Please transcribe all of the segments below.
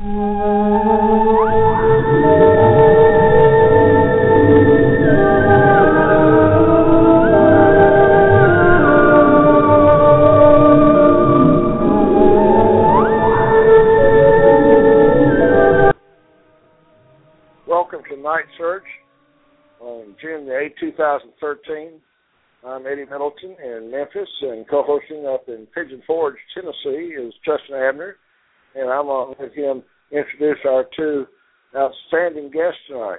Welcome to Night Search on June the 8th, 2013. I'm Eddie Middleton in Memphis, and co-hosting up in Pigeon Forge, Tennessee is Justin Abner, and I'm going to let him introduce our two outstanding guests tonight.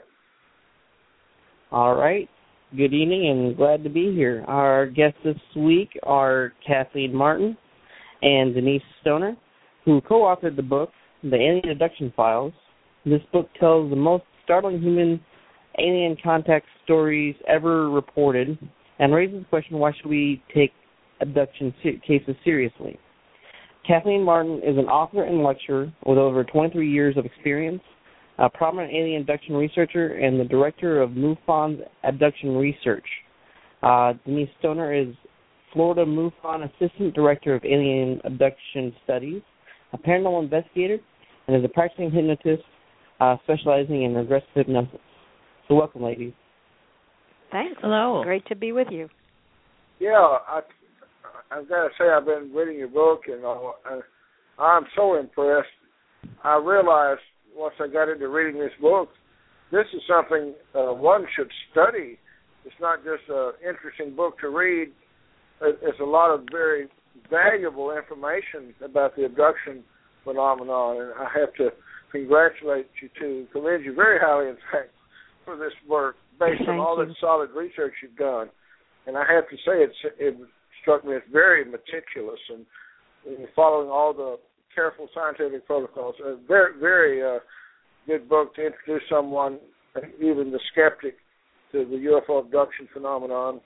All right. Good evening and glad to be here. Our guests this week are Kathleen Martin and Denise Stoner, who co-authored the book, The Alien Abduction Files. This book tells the most startling human alien contact stories ever reported and raises the question, why should we take abduction cases seriously? Kathleen Martin is an author and lecturer with over 23 years of experience, a prominent alien abduction researcher, and the director of MUFON's abduction research. Denise Stoner is Florida MUFON Assistant Director of Alien Abduction Studies, a paranormal investigator, and is a practicing hypnotist specializing in regressive hypnosis. So welcome, ladies. Thanks. Hello. Great to be with you. Yeah, I've got to say I've been reading your book, and I'm so impressed. I realized once I got into reading this book, this is something one should study. It's not just an interesting book to read. It's a lot of very valuable information about the abduction phenomenon, and I have to congratulate you to commend you very highly, in fact, for this work based on all the solid research you've done. And I have to say it struck me as very meticulous and following all the careful scientific protocols. A very, very good book to introduce someone, even the skeptic, to the UFO abduction phenomenon.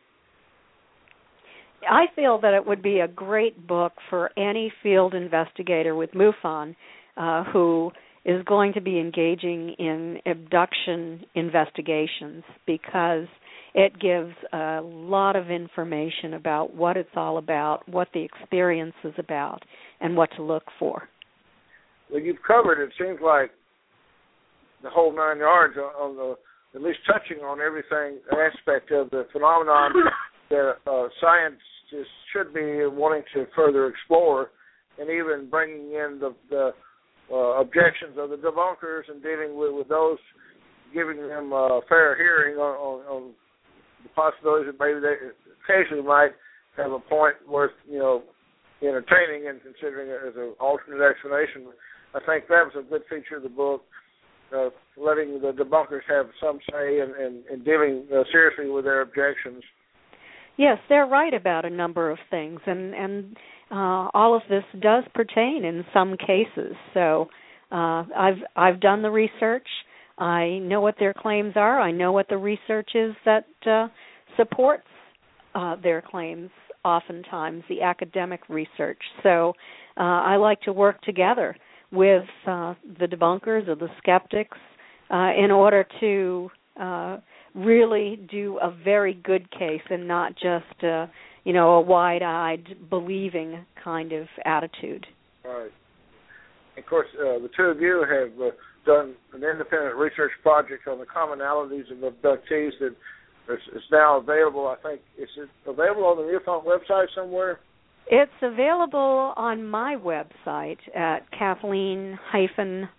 I feel that it would be a great book for any field investigator with MUFON who is going to be engaging in abduction investigations, because it gives a lot of information about what it's all about, what the experience is about, and what to look for. Well, you've covered, it seems like, the whole 9 yards on the, at least touching on everything aspect of the phenomenon that scientists should be wanting to further explore, and even bringing in the objections of the debunkers and dealing with those, giving them a fair hearing on the possibilities that maybe they occasionally might have a point worth, entertaining and considering it as an alternate explanation. I think that was a good feature of the book, letting the debunkers have some say and dealing seriously with their objections. Yes, they're right about a number of things, and all of this does pertain in some cases. So I've done the research. I know what their claims are. I know what the research is that supports their claims, oftentimes, the academic research. So I like to work together with the debunkers or the skeptics in order to really do a very good case and not just, a wide-eyed, believing kind of attitude. Right. Of course, the two of you have done an independent research project on the commonalities of abductees that is now available. I think, is it available on the MUFON website somewhere? It's available on my website at Kathleen-Marden,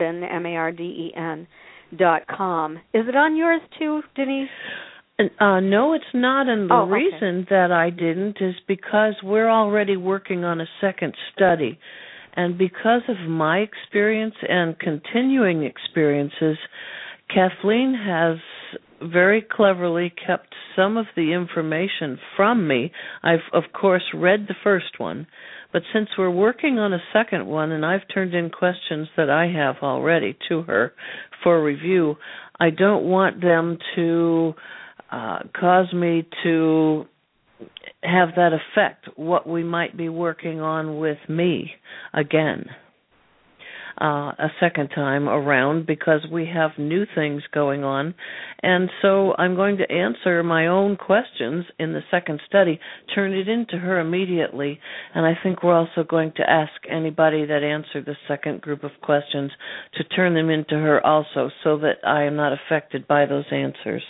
MARDEN.com. Is it on yours too, Denise? No, it's not, and the reason that I didn't is because we're already working on a second study. And because of my experience and continuing experiences, Kathleen has very cleverly kept some of the information from me. I've, of course, read the first one, but since we're working on a second one and I've turned in questions that I have already to her for review, I don't want them to cause me to have that affect what we might be working on with me again. a second time around because we have new things going on. And so I'm going to answer my own questions in the second study, turn it into her immediately, and I think we're also going to ask anybody that answered the second group of questions to turn them into her also, so that I am not affected by those answers.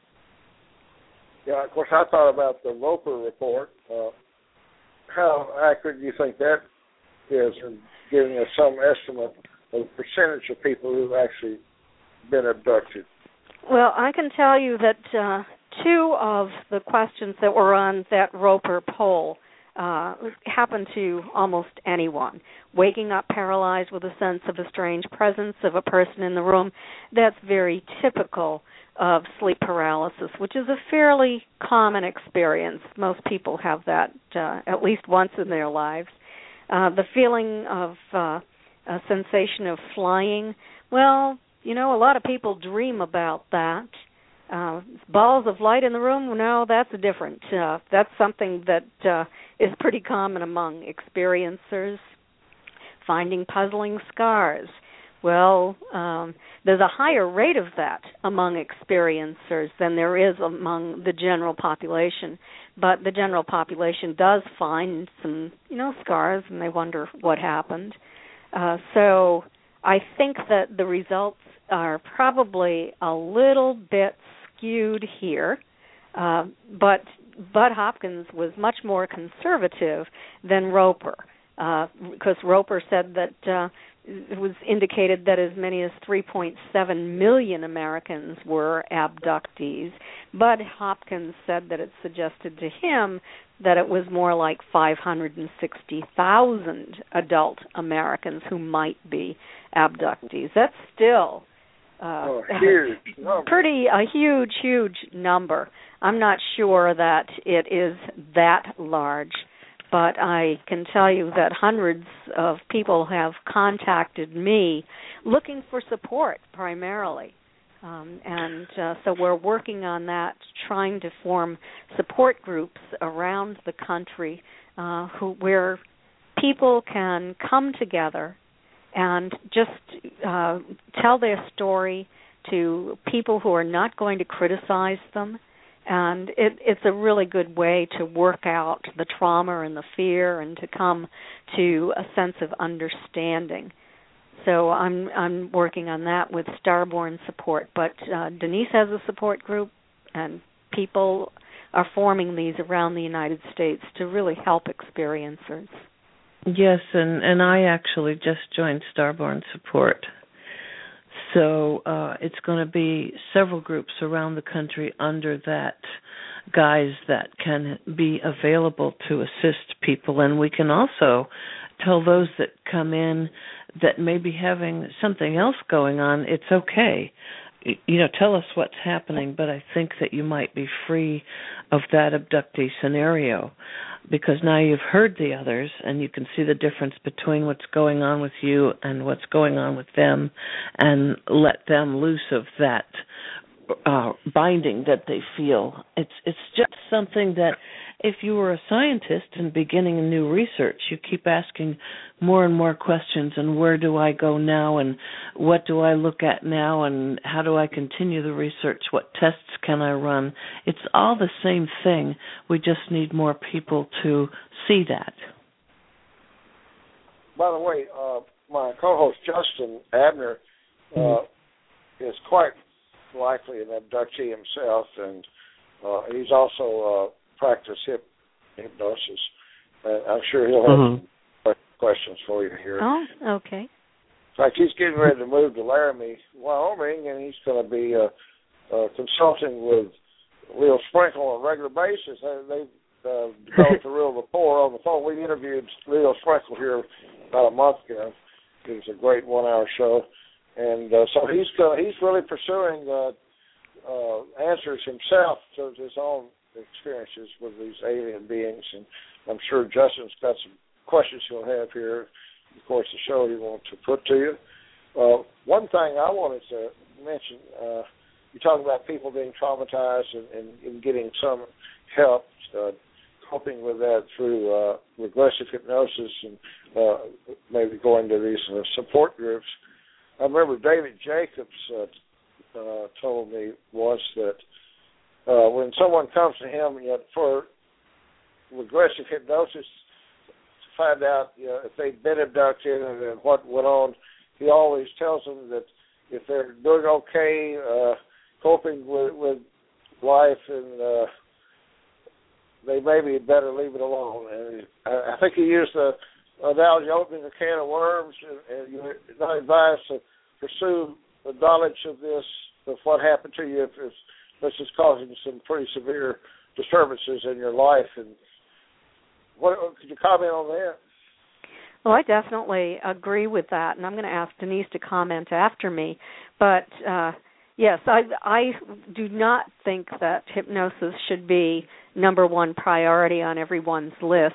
Yeah, of course, I thought about the Roper report. How accurate do you think that is in giving us some estimate of the percentage of people who've actually been abducted? Well, I can tell you that two of the questions that were on that Roper poll happened to almost anyone. Waking up paralyzed with a sense of a strange presence of a person in the room, that's very typical of sleep paralysis, which is a fairly common experience. Most people have that at least once in their lives. The feeling of a sensation of flying, well, you know, a lot of people dream about that. Balls of light in the room, no, that's different. That's something that is pretty common among experiencers. Finding puzzling scars. Well, there's a higher rate of that among experiencers than there is among the general population. But the general population does find some, you know, scars, and they wonder what happened. So I think that the results are probably a little bit skewed here. But Bud Hopkins was much more conservative than Roper, because Roper said that it was indicated that as many as 3.7 million Americans were abductees. Bud Hopkins said that it suggested to him that it was more like 560,000 adult Americans who might be abductees. That's still huge number. A huge number. I'm not sure that it is that large, but I can tell you that hundreds of people have contacted me looking for support primarily. So we're working on that, trying to form support groups around the country where people can come together and just tell their story to people who are not going to criticize them. And it's a really good way to work out the trauma and the fear and to come to a sense of understanding. So I'm working on that with Starborn Support. But Denise has a support group, and people are forming these around the United States to really help experiencers. Yes, and I actually just joined Starborn Support. So it's going to be several groups around the country under that guise that can be available to assist people. And we can also tell those that come in that may be having something else going on, it's okay. You know, tell us what's happening, but I think that you might be free of that abductee scenario, because now you've heard the others and you can see the difference between what's going on with you and what's going on with them, and let them loose of that binding that they feel. It's just something that if you were a scientist and beginning a new research, you keep asking more and more questions, and where do I go now, and what do I look at now, and how do I continue the research, what tests can I run? It's all the same thing. We just need more people to see that. By the way, my co-host Justin Abner is quite likely an abductee himself, and he's also practiced hypnosis. I'm sure he'll have some questions for you here. Oh, okay. In fact, he's getting ready to move to Laramie, Wyoming, and he's going to be consulting with Leo Sprinkle on a regular basis. They've developed a real rapport on the phone. We interviewed Leo Sprinkle here about a month ago. It was a great one-hour show. And so he's really pursuing answers himself to his own experiences with these alien beings, and I'm sure Justin's got some questions he'll have here, of course, the show he wants to put to you. One thing I wanted to mention, you talk about people being traumatized and getting some help. coping with that through regressive hypnosis and maybe going to these support groups. I remember David Jacobs told me once that when someone comes to him for regressive hypnosis to find out if they've been abducted and what went on, he always tells them that if they're doing okay, coping with life, and they maybe better leave it alone. And I think he used the analogy opening a can of worms, and you're not advised to pursue the knowledge of this, of what happened to you, if this is causing some pretty severe disturbances in your life. And could you comment on that? Well, I definitely agree with that, and I'm going to ask Denise to comment after me. But, yes, I do not think that hypnosis should be number one priority on everyone's list.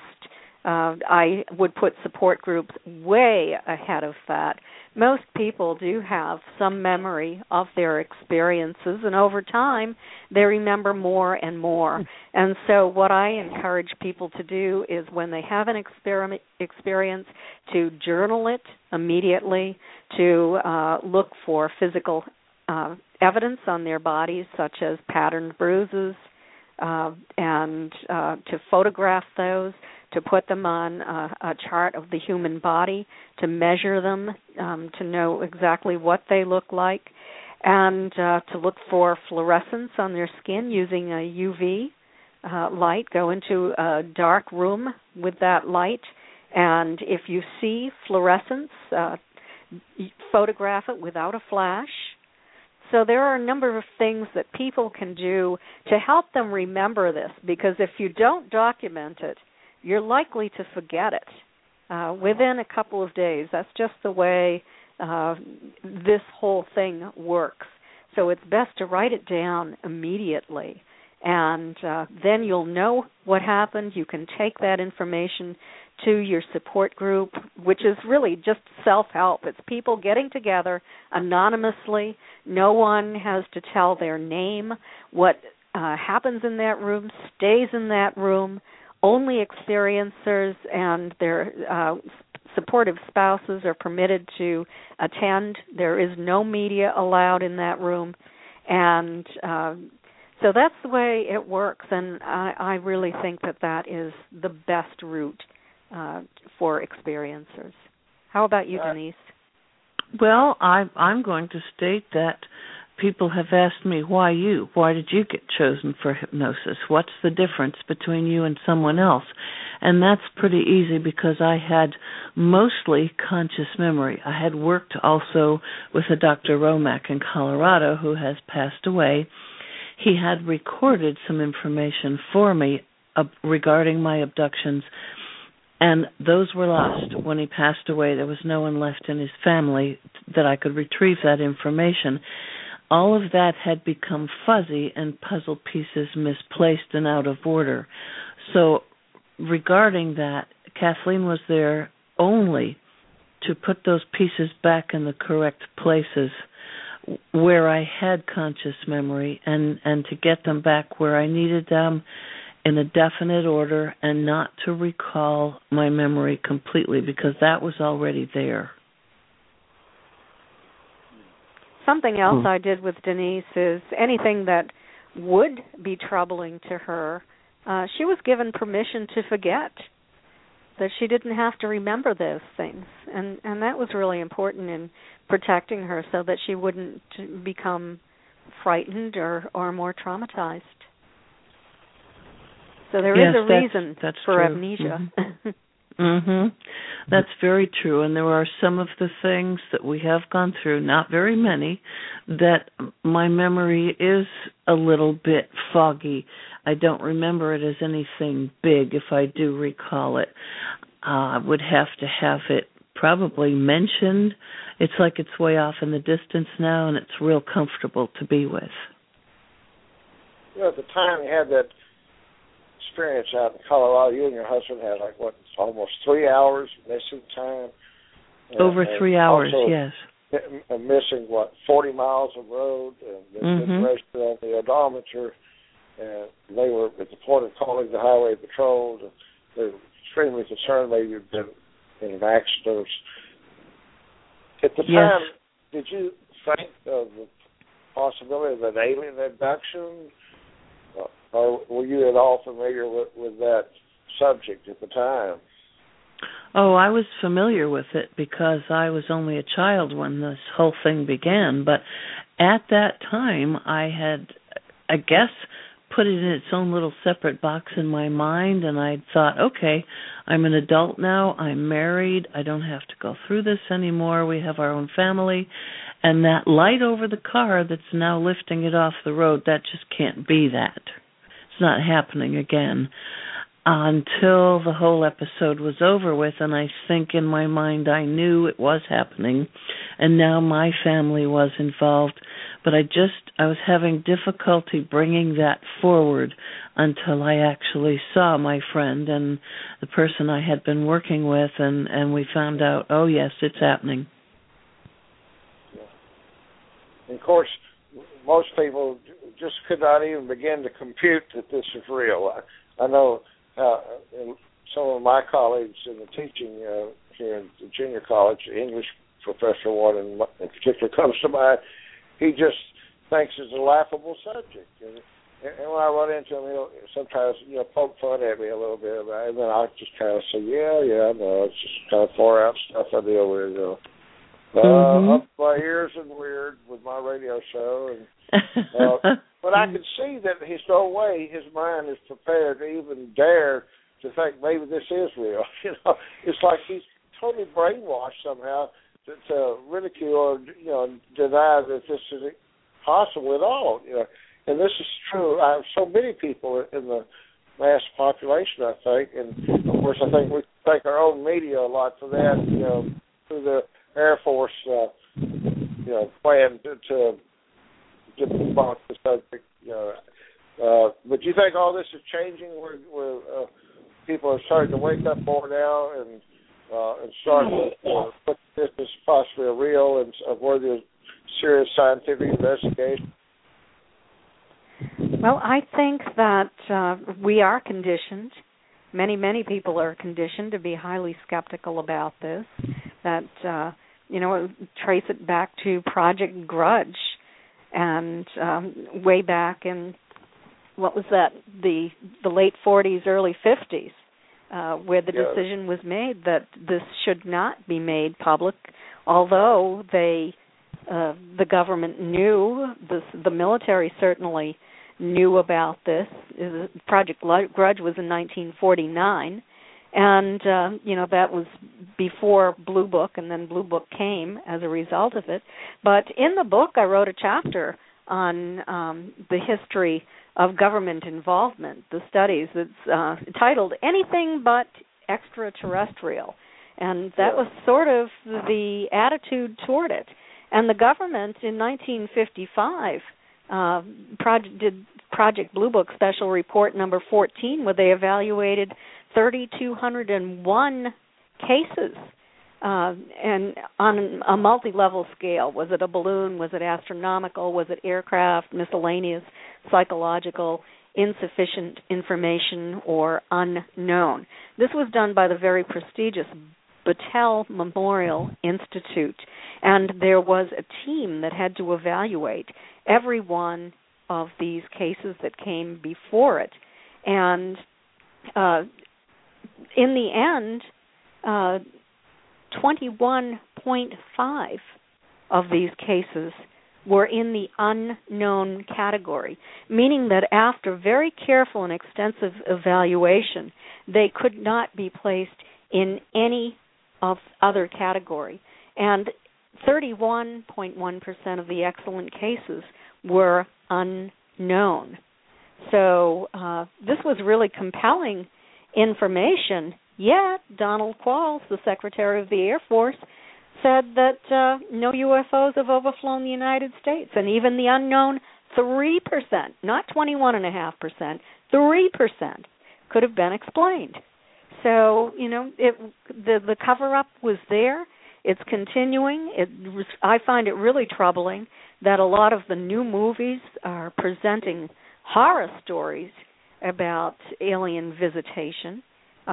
I would put support groups way ahead of that. Most people do have some memory of their experiences, and over time they remember more and more. And so what I encourage people to do is when they have an experience to journal it immediately, to look for physical evidence on their bodies, such as patterned bruises, and to photograph those, to put them on a chart of the human body, to measure them, to know exactly what they look like, and to look for fluorescence on their skin using a UV light. Go into a dark room with that light, and if you see fluorescence, photograph it without a flash. So there are a number of things that people can do to help them remember this, because if you don't document it, you're likely to forget it within a couple of days. That's just the way this whole thing works. So it's best to write it down immediately, and then you'll know what happened. You can take that information to your support group, which is really just self-help. It's people getting together anonymously. No one has to tell their name. What happens in that room stays in that room. Only experiencers and their supportive spouses are permitted to attend. There is no media allowed in that room. And so that's the way it works, and I really think that is the best route for experiencers. How about you, Denise? Well, I'm going to state that people have asked me, why you? Why did you get chosen for hypnosis? What's the difference between you and someone else? And that's pretty easy because I had mostly conscious memory. I had worked also with a Dr. Romack in Colorado who has passed away. He had recorded some information for me regarding my abductions, and those were lost. When he passed away, there was no one left in his family that I could retrieve that information. All of that had become fuzzy and puzzle pieces misplaced and out of order. So regarding that, Kathleen was there only to put those pieces back in the correct places where I had conscious memory and to get them back where I needed them in a definite order and not to recall my memory completely because that was already there. Something else I did with Denise is anything that would be troubling to her, she was given permission to forget, that she didn't have to remember those things. And that was really important in protecting her so that she wouldn't become frightened or more traumatized. So there is a reason that's for true. Amnesia. That's very true. And there are some of the things that we have gone through, not very many, that my memory is a little bit foggy. I don't remember it as anything big if I do recall it. I would have to have it probably mentioned. It's like it's way off in the distance now, and it's real comfortable to be with. You know, at the time you had that experience out in Colorado, you and your husband had almost 3 hours missing time. Over 3 hours, yes. Missing 40 miles of road and the rest on the odometer. and they were at the point of calling the highway patrol. They were extremely concerned maybe you'd been in an accident. At the time, did you think of the possibility of an alien abduction, or were you at all familiar with that subject at the time? Oh, I was familiar with it because I was only a child when this whole thing began. But at that time, I had, I guess, put it in its own little separate box in my mind, and I thought, okay, I'm an adult now, I'm married, I don't have to go through this anymore, we have our own family, and that light over the car that's now lifting it off the road, that just can't be that. It's not happening again. Until the whole episode was over with, and I think in my mind I knew it was happening, and now my family was involved, but I was having difficulty bringing that forward until I actually saw my friend and the person I had been working with, and we found out, oh yes, it's happening. Yeah. And of course, most people just could not even begin to compute that this is real. I know some of my colleagues in the teaching here in the junior college, the English professor, one in particular comes to mind, he just thinks it's a laughable subject. And when I run into him, he'll sometimes poke fun at me a little bit, and then I'll just kind of say, yeah, I know, it's just kind of far out stuff I deal with. Up my ears and weird with my radio show, but I can see that there's no way his mind is prepared to even dare to think maybe this is real. It's like he's totally brainwashed somehow to ridicule or deny that this is possible at all. And this is true. I have so many people in the mass population, I think, and of course I think we thank our own media a lot for that. Through the Air Force, plan to debunk the subject. But you think all this is changing, where people are starting to wake up more now and start to put this as possibly a real and worthy of serious scientific investigation? Well, I think that we are conditioned. Many people are conditioned to be highly skeptical about this. That trace it back to Project Grudge, and way back in what was that, the late 40s, early 50s, where the decision was made that this should not be made public, although the government knew, the military certainly knew about this. Project Grudge was in 1949, and that was before Blue Book, and then Blue Book came as a result of it. But in the book, I wrote a chapter on the history of government involvement, the studies. It's titled "Anything But Extraterrestrial," and that was sort of the attitude toward it. And the government in 1955 did Project Blue Book Special Report number 14, where they evaluated 3,201 cases, and on a multi-level scale. Was it a balloon? Was it astronomical? Was it aircraft, miscellaneous, psychological, insufficient information, or unknown? This was done by the very prestigious Battelle Memorial Institute, and there was a team that had to evaluate every one of these cases that came before it. And in the end, 21.5 of these cases were in the unknown category, meaning that after very careful and extensive evaluation, they could not be placed in any of other category. And 31.1% of the excellent cases were unknown. So this was really compelling information, yet Donald Qualls, the Secretary of the Air Force, said that no UFOs have overflown the United States, and even the unknown 3%, not 21.5%, 3% could have been explained. So, the cover-up was there. It's continuing. I find it really troubling that a lot of the new movies are presenting horror stories about alien visitation.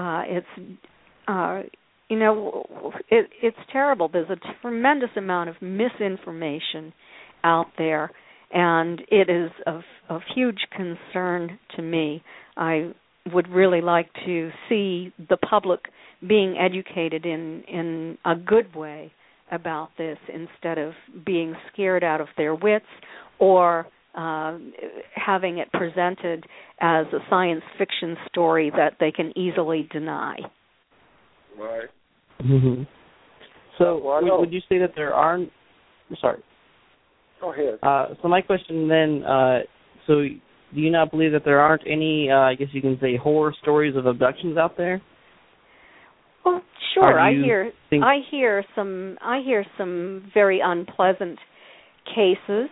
It's terrible. There's a tremendous amount of misinformation out there, and it is of huge concern to me. I would really like to see the public being educated in a good way about this instead of being scared out of their wits or having it presented as a science fiction story that they can easily deny. Right. Mm-hmm. So would you say that there aren't... Sorry. Go ahead. So my question then, so do you not believe that there aren't any, I guess you can say, horror stories of abductions out there? Well, sure. I hear some very unpleasant cases,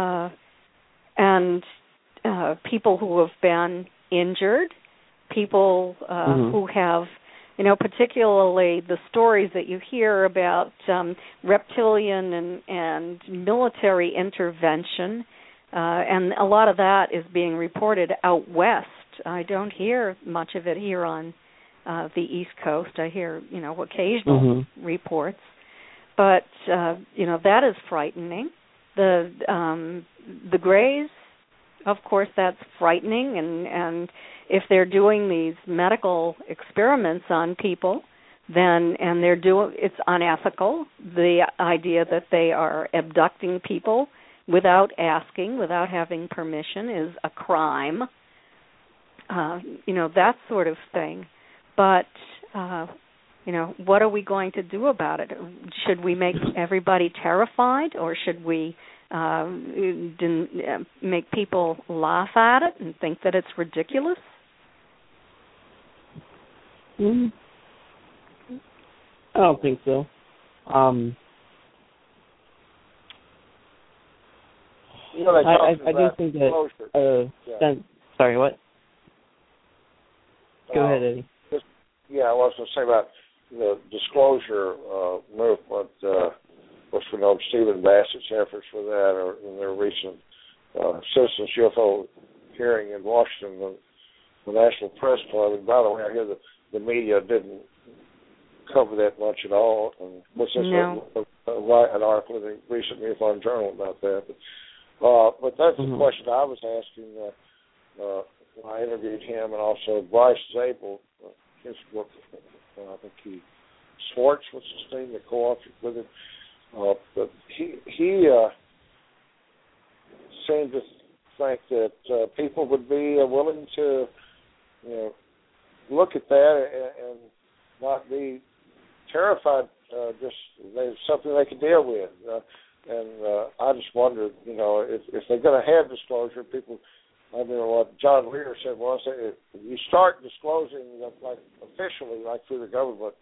and people who have been injured, people who have, particularly the stories that you hear about reptilian and military intervention, and a lot of that is being reported out west. I don't hear much of it here on the East Coast. I hear, occasional reports, but that is frightening. The Greys, of course, that's frightening, and if they're doing these medical experiments on people, then it's unethical. The idea that they are abducting people without asking, without having permission, is a crime. That sort of thing. But what are we going to do about it? Should we make everybody terrified, or should we make people laugh at it and think that it's ridiculous? I don't think so. I do think that... sorry, what? Go ahead, Eddie. I was going to say about the disclosure movement, which we know Stephen Bassett's efforts for that, or in their recent Citizens UFO hearing in Washington, the National Press Club. And by the way, I hear the media didn't cover that much at all. And what's this? No. An article in the recent MUFON Journal about that. But that's the question I was asking when I interviewed him, and also Bryce Zabel, his book, I think Swartz, what's his name, that co-authored with him. But he seemed to think that people would be willing to look at that and not be terrified. Just there's something they can deal with. I just wondered, if they're going to have disclosure, people. I mean, what John Lear said was, if you start disclosing, like officially, like through the government,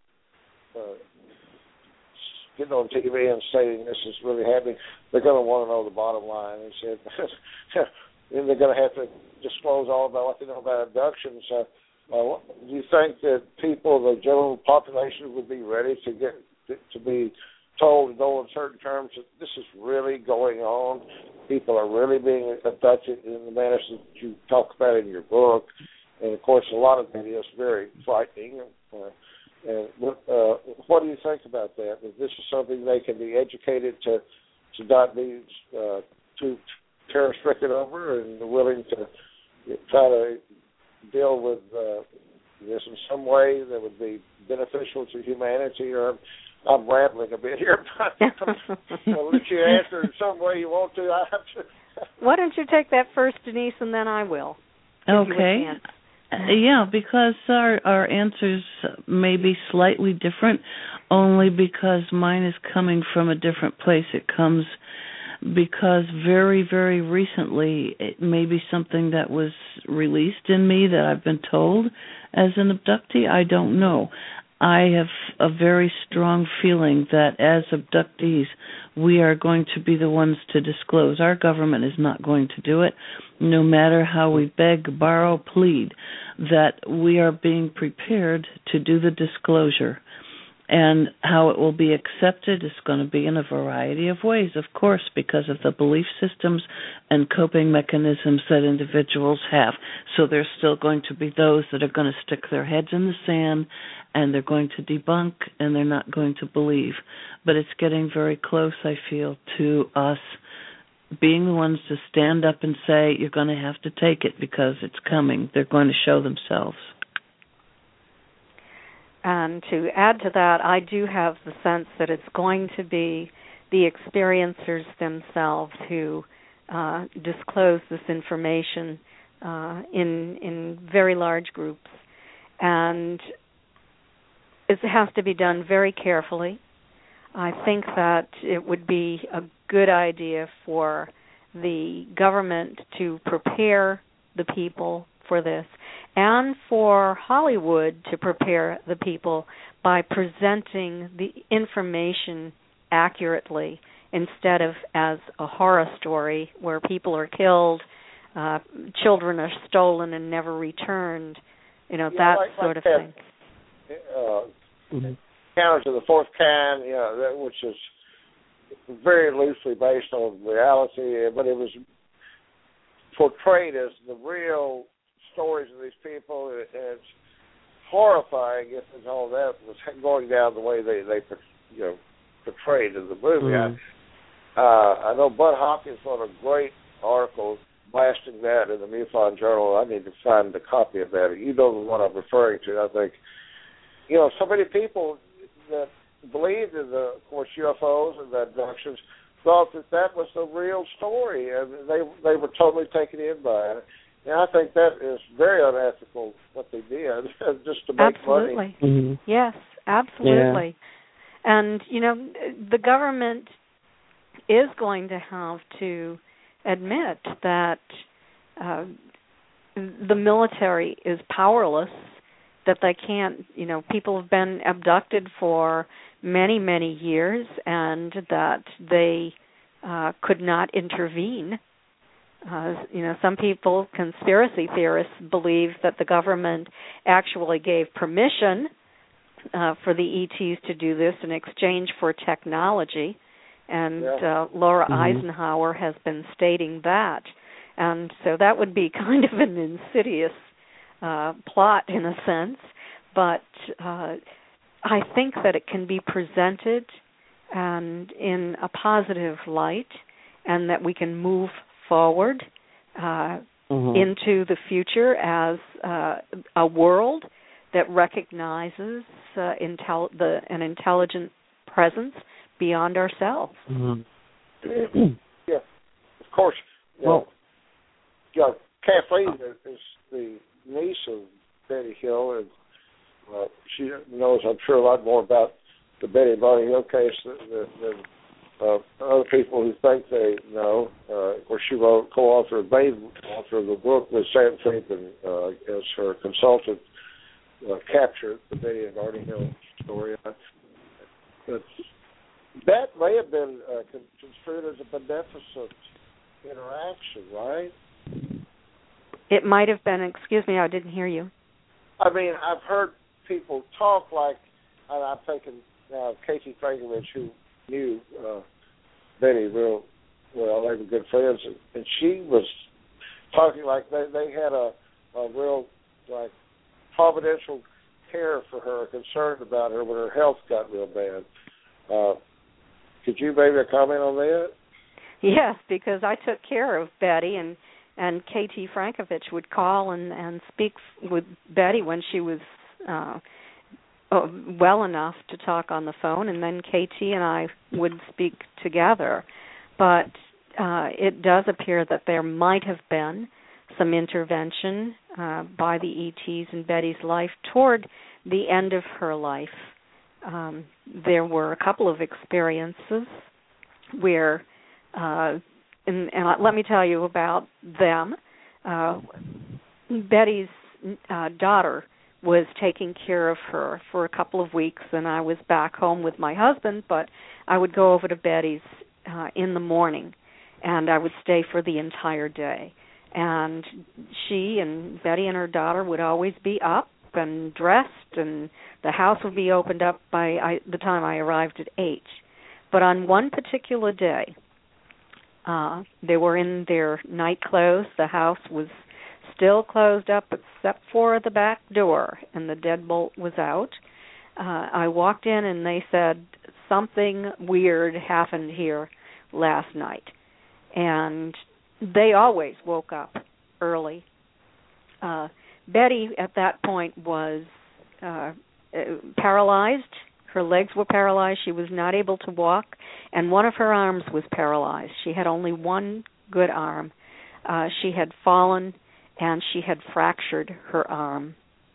getting on TV and saying this is really happening, they're going to want to know the bottom line. He said, then they're going to have to disclose all about what they know about abductions. Do you think that people, the general population, would be ready to be told to know in certain terms that this is really going on? People are really being abducted in the manner that you talk about in your book. And, of course, a lot of it is very frightening. What do you think about that? That this is something they can be educated to not be too terror-stricken over, and willing to try to deal with this in some way that would be beneficial to humanity? Or I'm rambling a bit here, but I'll let you answer in some way you want to. Why don't you take that first, Denise, and then I will. Okay. Yeah, because our answers may be slightly different, only because mine is coming from a different place. It comes because very, very recently it may be something that was released in me that I've been told as an abductee. I don't know. I have a very strong feeling that as abductees, we are going to be the ones to disclose. Our government is not going to do it, no matter how we beg, borrow, plead, that we are being prepared to do the disclosure. And how it will be accepted is going to be in a variety of ways, of course, because of the belief systems and coping mechanisms that individuals have. So there's still going to be those that are going to stick their heads in the sand, and they're going to debunk, and they're not going to believe. But it's getting very close, I feel, to us being the ones to stand up and say, you're going to have to take it because it's coming. They're going to show themselves. And to add to that, I do have the sense that it's going to be the experiencers themselves who disclose this information in very large groups. And it has to be done very carefully. I think that it would be a good idea for the government to prepare the people for this, and for Hollywood to prepare the people by presenting the information accurately instead of as a horror story where people are killed, children are stolen and never returned, that sort of thing. Encounters of the Fourth Kind, which is very loosely based on reality, but it was portrayed as the real stories of these people. It's horrifying if all that was going down the way they portrayed in the movie. I know Bud Hopkins wrote a great article blasting that in the MUFON Journal. I need to find a copy of that. You know what I'm referring to. I think, so many people that believed in the, of course, UFOs and the abductions thought that was the real story, and they were totally taken in by it. And I think that is very unethical what they did, just to make money. Mm-hmm. Yes, absolutely. Yeah. And, the government is going to have to admit that the military is powerless, that they can't, people have been abducted for many, many years, and that they could not intervene. Some people, conspiracy theorists, believe that the government actually gave permission for the ETs to do this in exchange for technology, and Laura Eisenhower has been stating that. And so that would be kind of an insidious plot in a sense, but I think that it can be presented and in a positive light, and that we can move forward into the future as a world that recognizes an intelligent presence beyond ourselves. Yeah, of course. Kathleen is the niece of Betty Hill, and she knows, I'm sure, a lot more about the Betty and Barney Hill case than other people who think they know. Of course, she wrote, co-authored, main author of the book with Sam Friedman as her consultant, captured the Betty and Barney Hill story. But that may have been construed as a beneficent interaction, right? It might have been. Excuse me, I didn't hear you. I mean, I've heard people talk like, and I'm thinking now of Katie Frankovich, who knew Betty real well. They were good friends, and she was talking like they had a real, like, providential care for her, concerned about her when her health got real bad. Could you maybe comment on that? Yes, because I took care of Betty, and Katie Frankovich would call and speak with Betty when she was well enough to talk on the phone, and then Katie and I would speak together. But it does appear that there might have been some intervention by the ETs in Betty's life toward the end of her life. There were a couple of experiences where, and let me tell you about them. Betty's daughter was taking care of her for a couple of weeks, and I was back home with my husband, but I would go over to Betty's in the morning, and I would stay for the entire day. And she and Betty and her daughter would always be up and dressed, and the house would be opened up by the time I arrived at 8. But on one particular day, they were in their night clothes. The house was still closed up except for the back door, and the deadbolt was out. I walked in, and they said, something weird happened here last night. And they always woke up early. Betty, at that point, was paralyzed. Her legs were paralyzed. She was not able to walk, and one of her arms was paralyzed. She had only one good arm. She had fallen, and she had fractured her arm.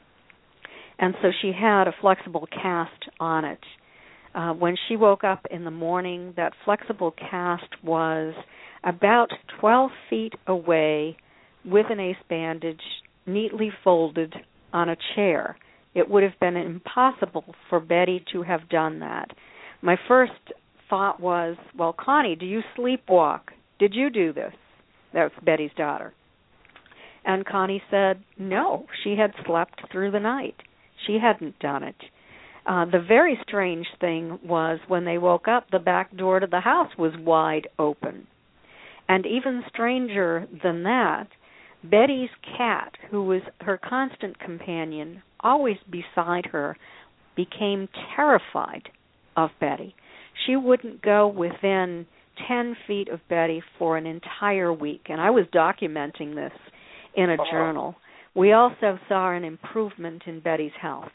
And so she had a flexible cast on it. When she woke up in the morning, that flexible cast was about 12 feet away with an ace bandage neatly folded on a chair. It would have been impossible for Betty to have done that. My first thought was, well, Connie, do you sleepwalk? Did you do this? That was Betty's daughter. And Connie said, no, she had slept through the night. She hadn't done it. The very strange thing was when they woke up, the back door to the house was wide open. And even stranger than that, Betty's cat, who was her constant companion, always beside her, became terrified of Betty. She wouldn't go within 10 feet of Betty for an entire week, and I was documenting this in a journal. We also saw an improvement in Betty's health.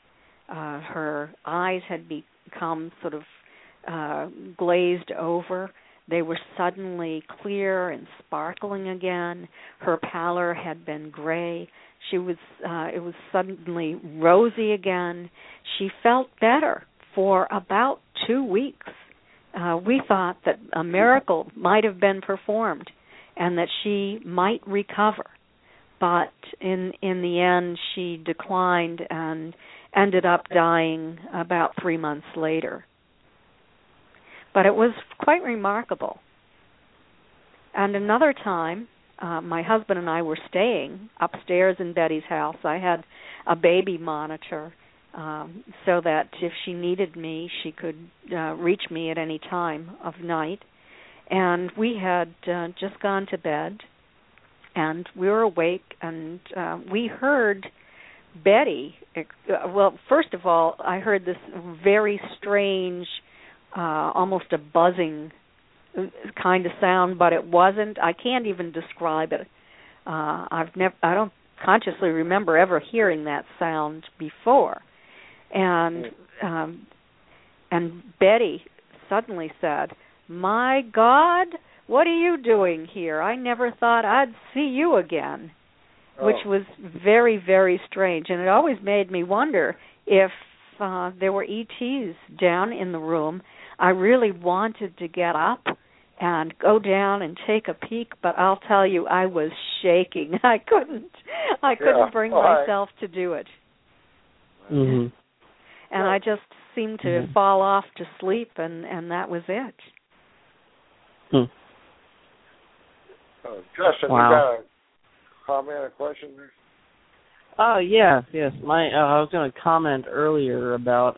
Her eyes had become sort of glazed over. They were suddenly clear and sparkling again. Her pallor had been gray. It was suddenly rosy again. She felt better for about 2 weeks. We thought that a miracle might have been performed and that she might recover. But in the end, she declined and ended up dying about 3 months later. But it was quite remarkable. And another time, my husband and I were staying upstairs in Betty's house. I had a baby monitor so that if she needed me, she could reach me at any time of night. And we had just gone to bed, and we were awake, and we heard Betty. Well, first of all, I heard this very strange, almost a buzzing kind of sound, but it wasn't. I can't even describe it. I don't consciously remember ever hearing that sound before. And Betty suddenly said, "My God, what are you doing here? I never thought I'd see you again," which was very, very strange. And it always made me wonder if there were ETs down in the room. I really wanted to get up and go down and take a peek, but I'll tell you, I was shaking. I couldn't bring myself to do it. Mm-hmm. And I just seemed to fall off to sleep, and that was it. Justin, wow. You got a comment, a question there? Yes. I was going to comment earlier about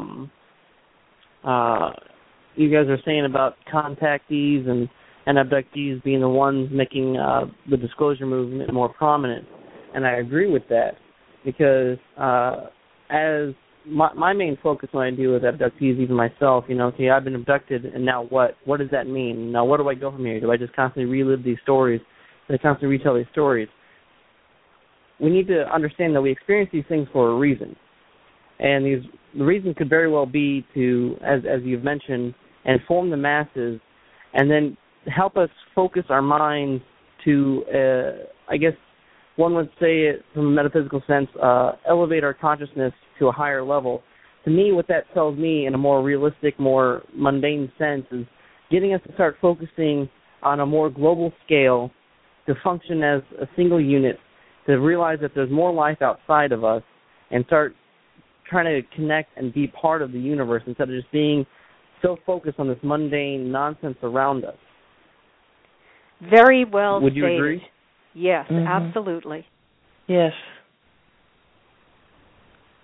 you guys are saying about contactees and abductees being the ones making the disclosure movement more prominent, and I agree with that because as my main focus when I deal with abductees, even myself, okay, I've been abducted, and now what? What does that mean? Now, where do I go from here? Do I just constantly relive these stories? Do I constantly retell these stories? We need to understand that we experience these things for a reason. And the reason could very well be to, as you've mentioned, inform the masses and then help us focus our minds to, I guess one would say it from a metaphysical sense, elevate our consciousness to a higher level. To me, what that tells me in a more realistic, more mundane sense is getting us to start focusing on a more global scale, to function as a single unit, to realize that there's more life outside of us, and start trying to connect and be part of the universe instead of just being so focused on this mundane nonsense around us. Very well Would stated. you agree? Yes, absolutely. Yes.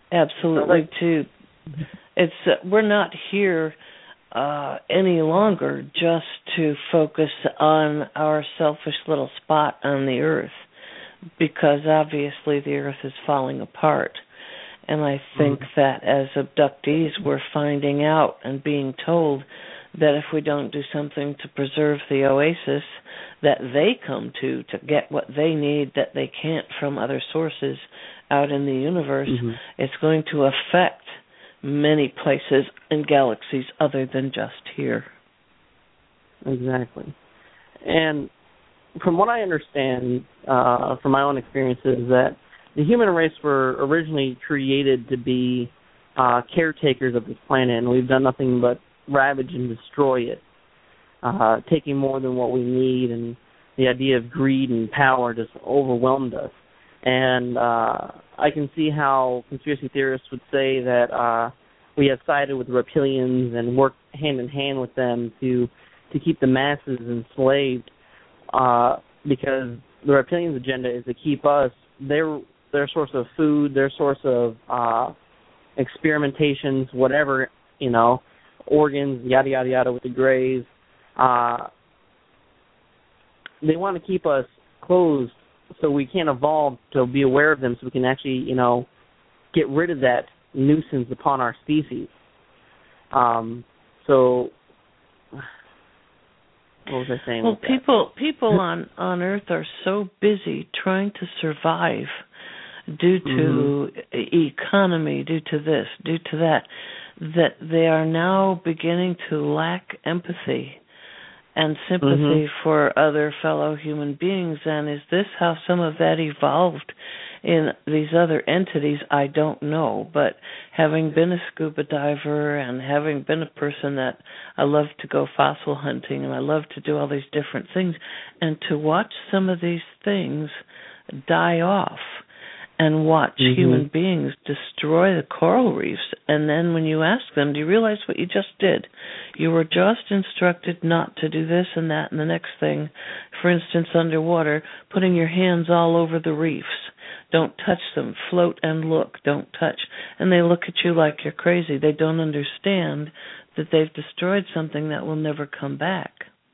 Absolutely, too. It's we're not here any longer just to focus on our selfish little spot on the earth, because obviously the earth is falling apart. And I think that as abductees, we're finding out and being told that if we don't do something to preserve the oasis that they come to get what they need that they can't from other sources out in the universe, it's going to affect many places and galaxies other than just here. Exactly. And from what I understand from my own experiences, that the human race were originally created to be caretakers of this planet, and we've done nothing but ravage and destroy it, taking more than what we need, and the idea of greed and power just overwhelmed us. And I can see how conspiracy theorists would say that we have sided with the reptilians and worked hand in hand with them to keep the masses enslaved, because the reptilians' agenda is to keep us, their source of food, their source of experimentations, whatever, organs, yada, yada, yada, with the Greys. They want to keep us closed so we can't evolve to be aware of them, so we can actually, get rid of that nuisance upon our species. So, what was I saying? Well, people on Earth are so busy trying to survive due to economy, due to this, due to that, that they are now beginning to lack empathy and sympathy for other fellow human beings. And is this how some of that evolved in these other entities? I don't know. But having been a scuba diver and having been a person that I love to go fossil hunting and I love to do all these different things, and to watch some of these things die off and watch human beings destroy the coral reefs. And then when you ask them, do you realize what you just did? You were just instructed not to do this and that and the next thing. For instance, underwater, putting your hands all over the reefs. Don't touch them. Float and look. Don't touch. And they look at you like you're crazy. They don't understand that they've destroyed something that will never come back.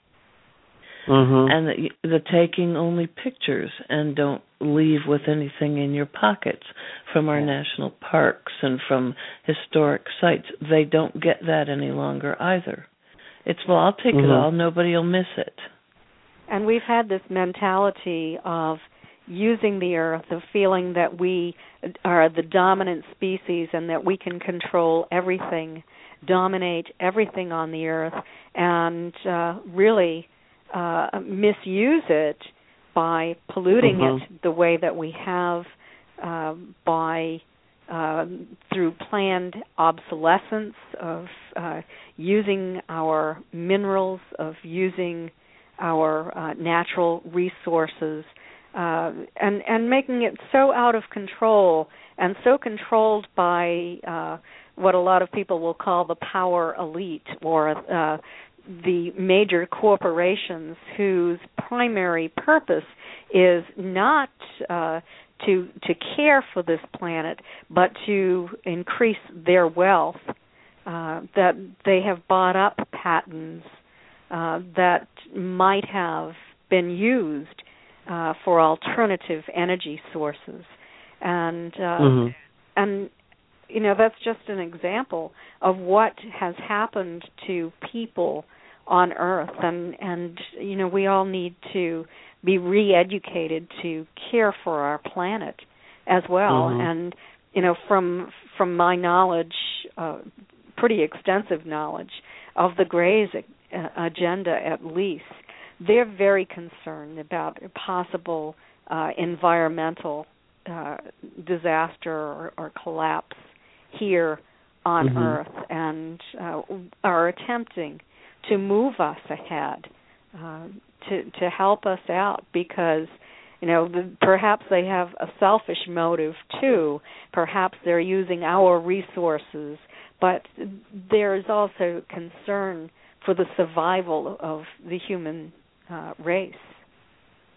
And the taking only pictures and don't leave with anything in your pockets from our national parks and from historic sites. They don't get that any longer either. It's, well, I'll take it all. Nobody will miss it. And we've had this mentality of using the earth, of feeling that we are the dominant species and that we can control everything, dominate everything on the earth, and really misuse it by polluting it the way that we have, by through planned obsolescence of using our minerals, of using our natural resources, and making it so out of control and so controlled by what a lot of people will call the power elite, or the major corporations whose primary purpose is not to care for this planet, but to increase their wealth. That they have bought up patents that might have been used for alternative energy sources, and that's just an example of what has happened to people on Earth, and we all need to be re-educated to care for our planet as well. And from my knowledge, pretty extensive knowledge of the Greys' agenda, at least, they're very concerned about a possible environmental disaster or collapse here on Earth, and are attempting to move us ahead, to help us out, because perhaps they have a selfish motive too. Perhaps they're using our resources, but there is also concern for the survival of the human race.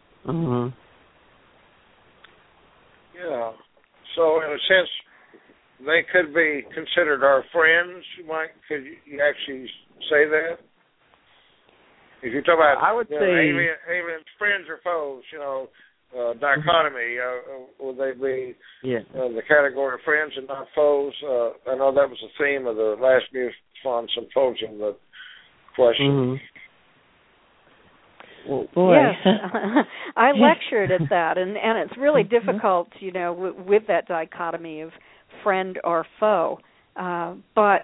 Yeah. So in a sense, they could be considered our friends. Could you actually say that? If you talk about, I would say alien friends or foes, dichotomy, would they be the category of friends and not foes? I know that was the theme of the last MUFON symposium, the question. Well, boy. Yes, I lectured at that, and it's really difficult, with that dichotomy of friend or foe. But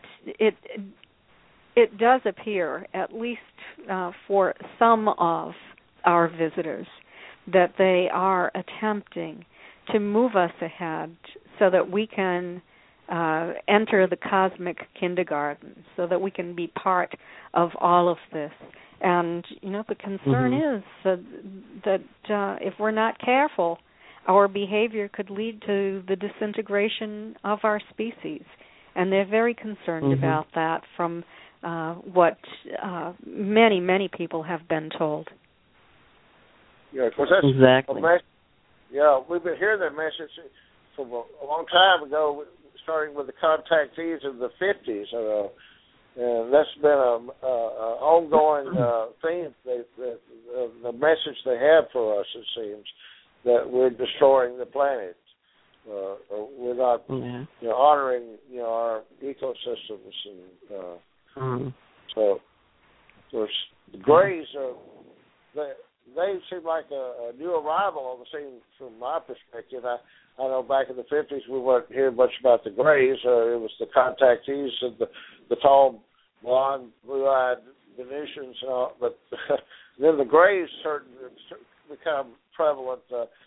it does appear, at least for some of our visitors, that they are attempting to move us ahead so that we can enter the cosmic kindergarten, so that we can be part of all of this. And, the concern is that if we're not careful, our behavior could lead to the disintegration of our species. And they're very concerned about that from what many, many people have been told. Yeah, because that's exactly. We've been hearing that message from a long time ago, starting with the contactees of the 50s. And that's been an ongoing theme. The message they have for us, it seems, that we're destroying the planet. We're not honoring our ecosystems. And so the Greys, they seem like a new arrival on the scene from my perspective. I know back in the 50s we weren't hearing much about the Greys. It was the contactees and the tall, blonde, blue-eyed Venusians, but then the Greys certainly become prevalent.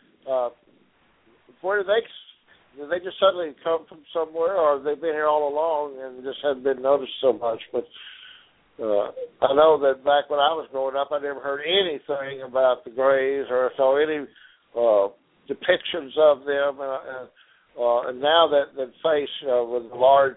Where did they just suddenly come from somewhere, or have they been here all along and just hadn't been noticed so much? But I know that back when I was growing up, I never heard anything about the Greys or saw any depictions of them. And now that face with the large,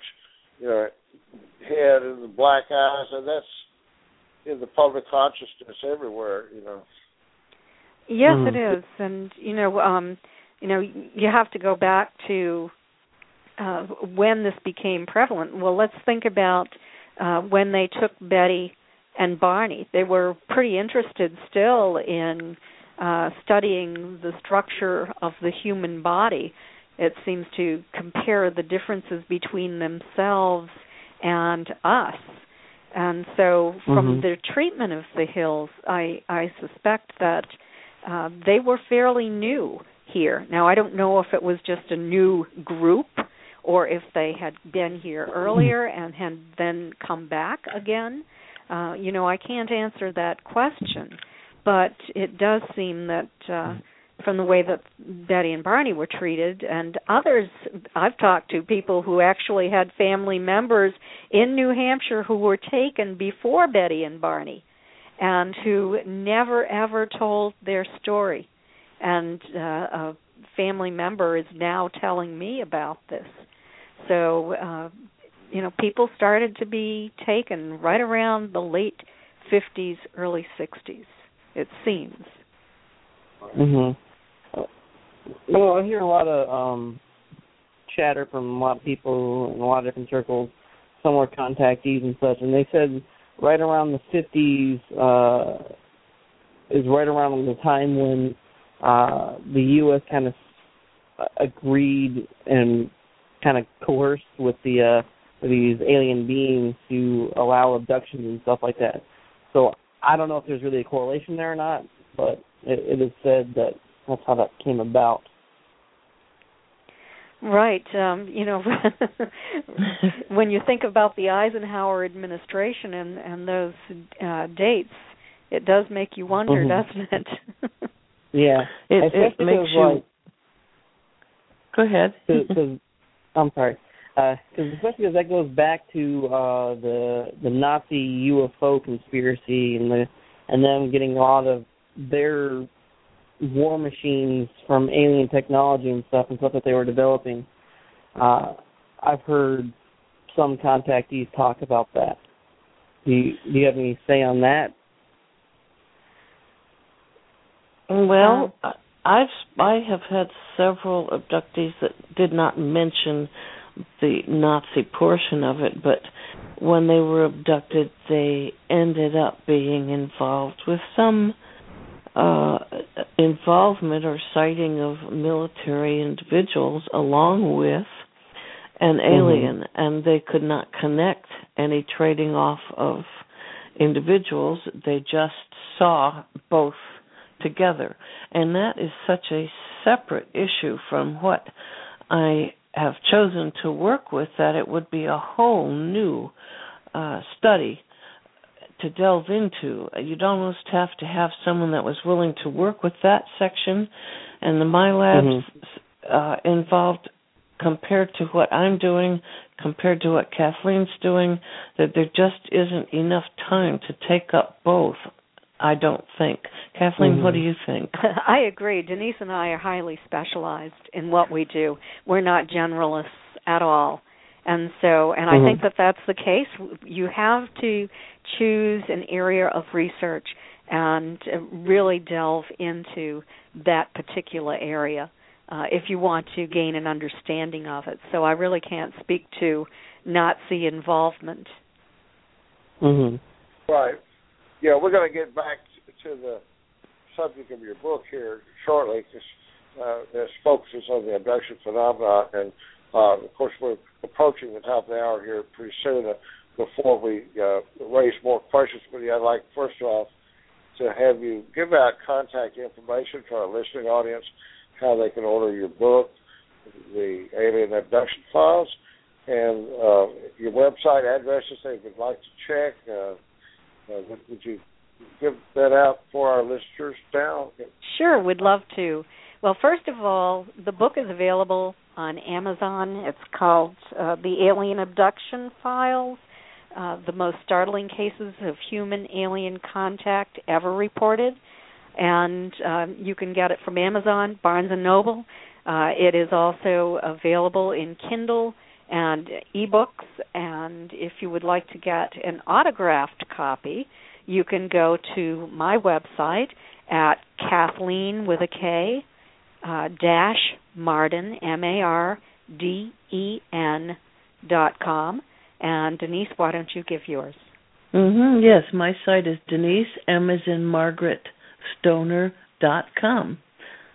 head and the black eyes, and that's in the public consciousness everywhere. Yes, it is, and you have to go back to when this became prevalent. Well, let's think about when they took Betty and Barney. They were pretty interested still in studying the structure of the human body. It seems to compare the differences between themselves and us. And so from their treatment of the hills, I suspect that they were fairly new here. Now, I don't know if it was just a new group or if they had been here earlier and had then come back again. I can't answer that question, but it does seem that from the way that Betty and Barney were treated, and others, I've talked to people who actually had family members in New Hampshire who were taken before Betty and Barney and who never, ever told their story. And a family member is now telling me about this. So, people started to be taken right around the late 50s, early 60s, it seems. Well, I hear a lot of chatter from a lot of people in a lot of different circles, some were contactees and such, and they said right around the 50s is right around the time when the U.S. kind of agreed and kind of coerced with these alien beings to allow abductions and stuff like that. So I don't know if there's really a correlation there or not, but it is said that that's how that came about. Right. When you think about the Eisenhower administration and those dates, it does make you wonder, doesn't it? Yeah. It makes you... Go ahead. I'm sorry. Because especially as that goes back to the Nazi UFO conspiracy and them getting a lot of their war machines from alien technology and stuff that they were developing. I've heard some contactees talk about that. Do you have any say on that? Well, I have had several abductees that did not mention the Nazi portion of it, but when they were abducted, they ended up being involved with some involvement or sighting of military individuals along with an alien, and they could not connect any trading off of individuals. They just saw both together, and that is such a separate issue from what I have chosen to work with that it would be a whole new study to delve into. You'd almost have to have someone that was willing to work with that section, and the MyLab's involved compared to what I'm doing, compared to what Kathleen's doing, that there just isn't enough time to take up both, I don't think. Kathleen, what do you think? I agree. Denise and I are highly specialized in what we do. We're not generalists at all. And so, and I think that that's the case. You have to choose an area of research and really delve into that particular area if you want to gain an understanding of it. So I really can't speak to Nazi involvement. Right. Yeah, we're going to get back to the subject of your book here shortly, because this focuses on the abduction phenomenon, and of course we're approaching the top of the hour here pretty soon. Before we raise more questions with you, I'd like, first of all, to have you give out contact information to our listening audience, how they can order your book, The Alien Abduction Files, and your website addresses they would like to check. Would you give that out for our listeners now? Sure, we'd love to. Well, first of all, the book is available on Amazon. It's called The Alien Abduction Files, the most startling cases of human-alien contact ever reported. And you can get it from Amazon, Barnes & Noble. It is also available in Kindle and ebooks. And if you would like to get an autographed copy, you can go to my website at Kathleen with a K Marden MARDEN.com. And Denise, why don't you give yours? Yes, my site is Denise M as in Margaret Stoner.com.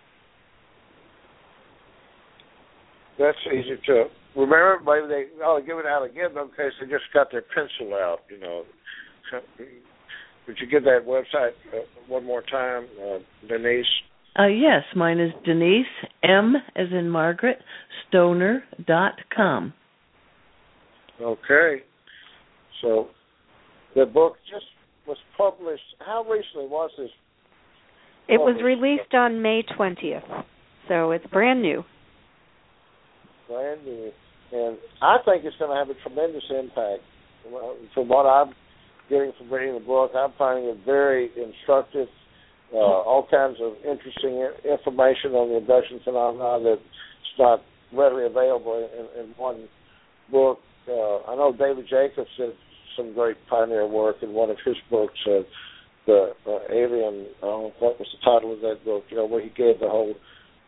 That's easy to remember. Maybe they ought to give it out again in case they just got their pencil out, you know. Would you give that website one more time, Denise? Yes, mine is Denise M as in Margaret Stoner.com. Okay. So the book just was published. How recently was this? It was released on May 20th, so it's brand new. Brand new. And I think it's going to have a tremendous impact. From what I'm getting from reading the book, I'm finding it very instructive, all kinds of interesting information on the abduction phenomenon that's not readily available in one book. I know David Jacobs did some great pioneer work in one of his books, the Alien, what was the title of that book, you know, where he gave the whole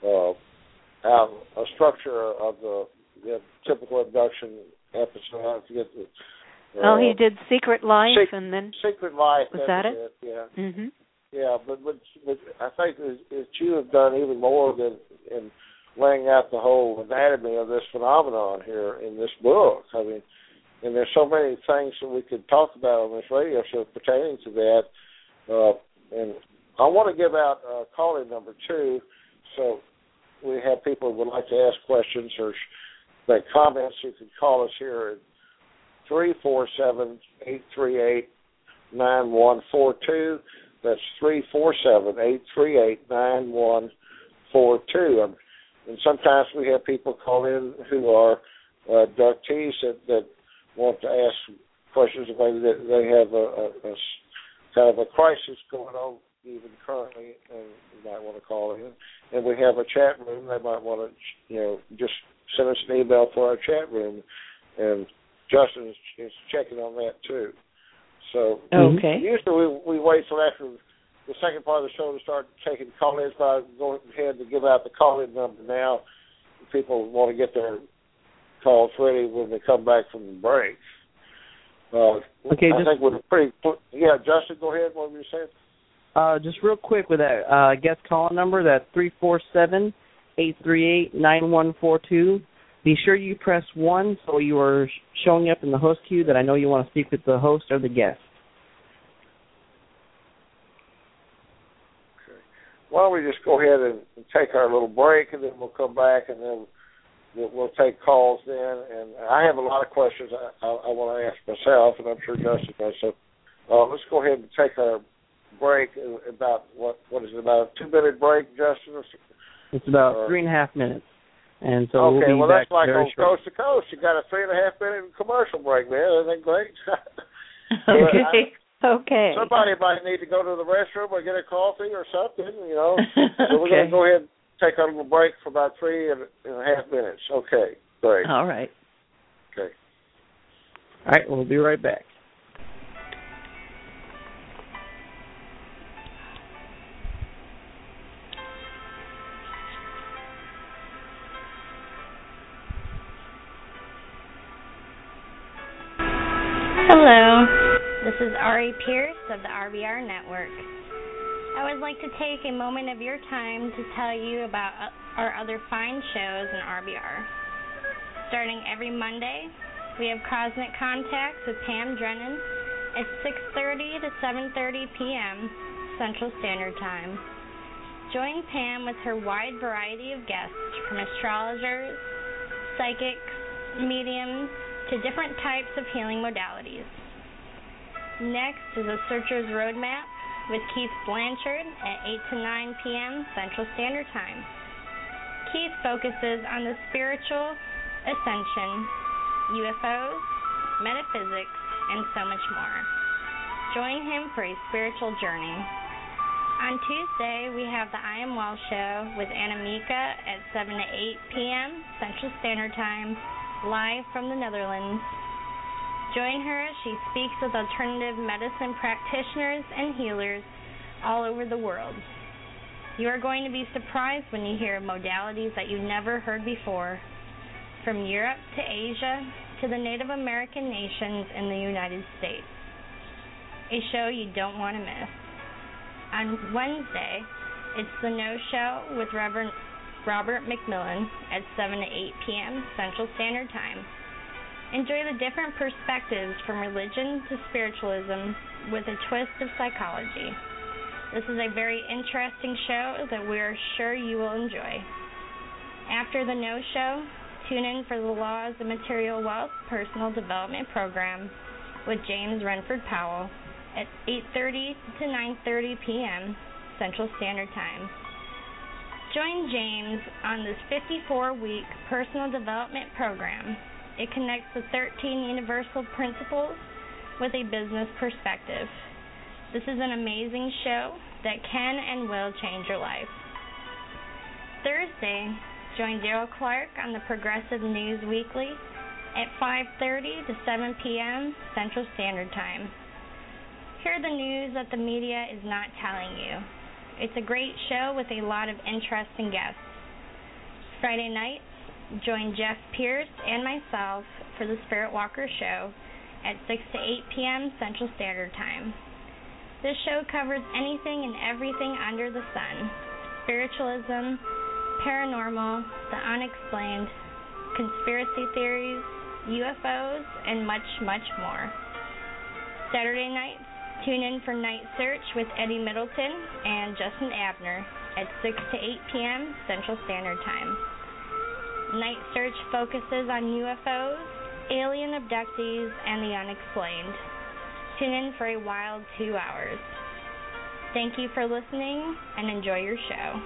a structure of the typical abduction episode. I forget the... he did Secret Life, and then... Secret Life. Was that it? Yeah. Mm-hmm. Yeah, but I think that you have done even more than in laying out the whole anatomy of this phenomenon here in this book. I mean, and there's so many things that we could talk about on this radio show pertaining to that. And I want to give out call-in number 2, so we have people who would like to ask questions or make comments. You can call us here at 347-838-9142. That's 347-838-9142. And sometimes we have people call in who are abductees that want to ask questions. Maybe that they have a kind of a crisis going on even currently, and you might want to call in. And we have a chat room. They might want to, just send us an email for our chat room. And Justin is checking on that too. So usually we wait till after the second part of the show to start taking call-ins, but I'm going ahead to give out the call-in number now. If people want to get their calls ready when they come back from the break. Okay, I think we're pretty. Yeah, Justin, go ahead. What were you saying? Just real quick with that guest call number, that's 347-838-9142. Be sure you press 1 so you are showing up in the host queue that I know you want to speak with the host or the guest. Okay. Why don't we just go ahead and take our little break, and then we'll come back, and then we'll take calls then. And I have a lot of questions I want to ask myself, and I'm sure Justin does. So let's go ahead and take our break. About what is it, about a 2-minute break, Justin? It's about 3.5 minutes. And so okay, we'll be that's back like on shortly. Coast to Coast. You got a 3.5-minute commercial break there. Isn't that great? Okay. Okay. Somebody might need to go to the restroom or get a coffee or something, you know. So we're going Okay. to go ahead and take our little break for about 3.5 minutes. Okay, great. All right. Okay. All right, we'll be right back. Hello, this is Ari Pierce of the RBR Network. I would like to take a moment of your time to tell you about our other fine shows in RBR. Starting every Monday, we have Cosmic Contacts with Pam Drennan at 6:30 to 7:30 p.m. Central Standard Time. Join Pam with her wide variety of guests, from astrologers, psychics, mediums, to different types of healing modalities. Next is a Searcher's Roadmap with Keith Blanchard at 8 to 9 p.m. Central Standard Time. Keith focuses on the spiritual, ascension, UFOs, metaphysics, and so much more. Join him for a spiritual journey. On Tuesday, we have the I Am Well Show with Anna Mika at 7 to 8 p.m. Central Standard Time, live from the Netherlands. Join her as she speaks with alternative medicine practitioners and healers all over the world. You are going to be surprised when you hear modalities that you've never heard before, from Europe to Asia to the Native American nations in the United States. A show you don't want to miss. On Wednesday, it's The No Show with Reverend Robert McMillan at 7 to 8 p.m. Central Standard Time. Enjoy the different perspectives from religion to spiritualism with a twist of psychology. This is a very interesting show that we are sure you will enjoy. After The No Show, tune in for the Laws of Material Wealth Personal Development Program with James Renford Powell at 8:30 to 9:30 p.m. Central Standard Time. Join James on this 54-week personal development program. It connects the 13 universal principles with a business perspective. This is an amazing show that can and will change your life. Thursday, join Daryl Clark on the Progressive News Weekly at 5:30 to 7 p.m. Central Standard Time. Hear the news that the media is not telling you. It's a great show with a lot of interesting guests. Friday nights, join Jeff Pierce and myself for the Spirit Walker Show at 6 to 8 p.m. Central Standard Time. This show covers anything and everything under the sun: spiritualism, paranormal, the unexplained, conspiracy theories, UFOs, and much, much more. Saturday nights, tune in for Night Search with Eddie Middleton and Justin Abner at 6 to 8 p.m. Central Standard Time. Night Search focuses on UFOs, alien abductees, and the unexplained. Tune in for a wild 2 hours. Thank you for listening, and enjoy your show.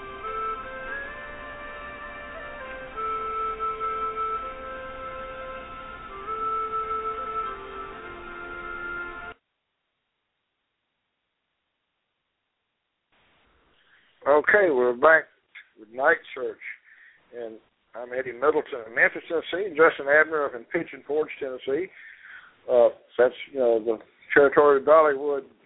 Okay, we're back with Night Search, and I'm Eddie Middleton of Memphis, Tennessee, and Justin Abner of Pigeon Forge, Tennessee. That's the territory of Dollywood